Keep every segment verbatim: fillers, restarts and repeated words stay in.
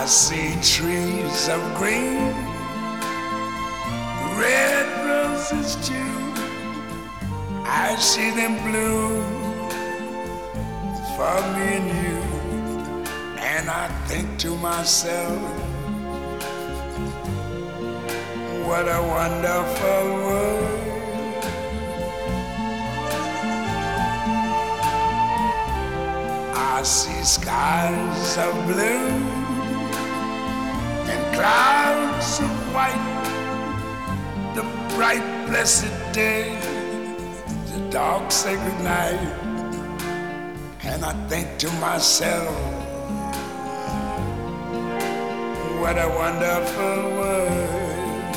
I see trees of green, red roses too. I see them bloom for me and you. And I think to myself, what a wonderful world. I see skies of blue and clouds of white, the bright blessed day, the dark sacred night. And I think to myself, what a wonderful world.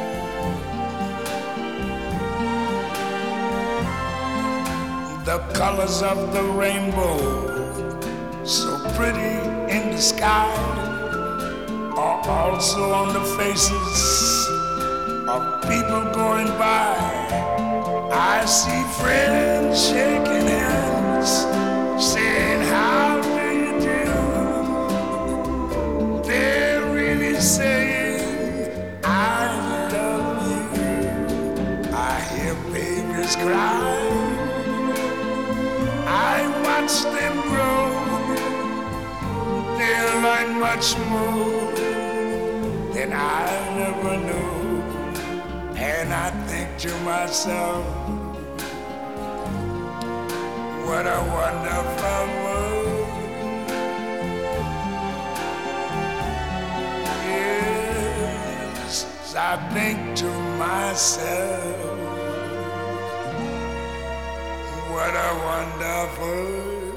The colors of the rainbow, so pretty in the sky, are also on the faces of people going by. I see friends shaking hands, saying, how do you do? They're really saying, I love you. I hear babies cry, I watch them grow. They'll learn much more than I never knew. And I think to myself, what a wonderful world. Yes, I think to myself, what a wonderful